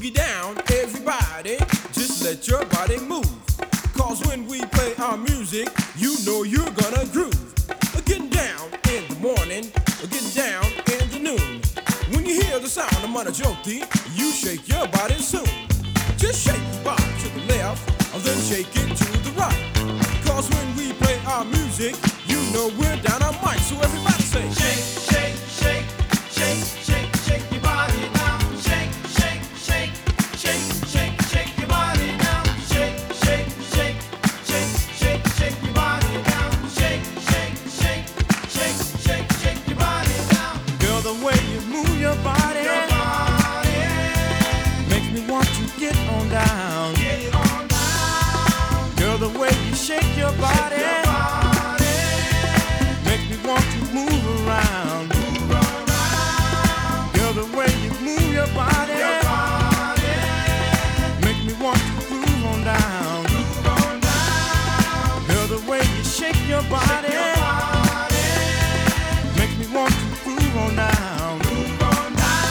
boogie down, everybody, just let your body move. Cause when we play our music, you know you're gonna groove. Getting down in the morning, getting down in the noon. When you hear the sound of Manajoti, you shake your body soon. Just shake your body to the left, and then shake it to the right. Cause when we play our music, you know we're down on mic. So everybody say, shake, shake, shake, shake, shake, shake your body now. Shake, shake, shake, shake, shake, shake your body now. Shake, shake, shake, shake, shake, shake your body now. Shake, shake, shake, shake, shake, shake your body now. Girl, the way you move your body makes me want to get on down. Get on down. Girl, the way you shake your body makes me want to move around. Move around. Girl, the way you move your body makes me want to groove on down. Groove on down. Girl, the way you shake your body makes me want to groove on down. Groove on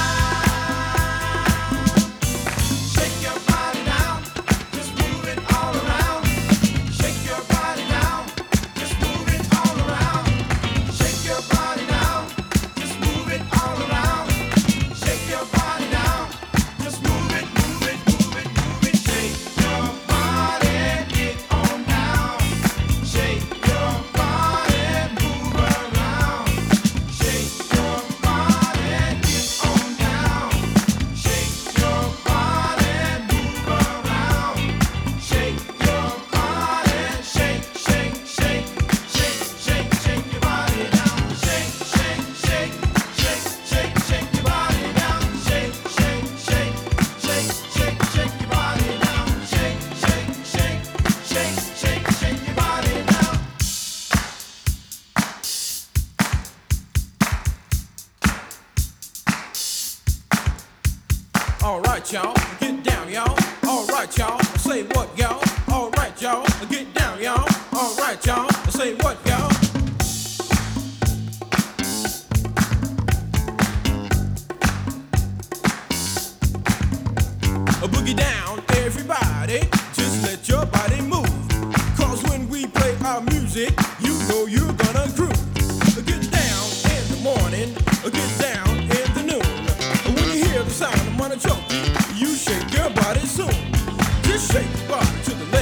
down. Shake your body now, just move it all around. Shake your body now, just move it all around. Shake your body now, just move it all around. Shake your body now, just move it, move it, move it, move it. Shake your body, get on down. Shake your body, move around. Shake your body, get on down. Shake your body, move around. Shake your body, shake, shake, shake, shake, shake, shake your body now. Shake, shake, shake, shake, shake, shake your body now. Shake, shake, shake, shake, shake, shake your body now. Shake, shake, shake, shake, shake, shake your body now. All right, y'all, get down, y'all. All right, y'all, say what, y'all. All right, y'all, get down, y'all. All right, y'all, say what, y'all. A boogie down, everybody, just let your body move. Cause when we play our music, you know you're gonna groove. Get down in the morning, get down in the noon. When you hear the sound of Manajoti, you shake your body soon. Just shake your body to the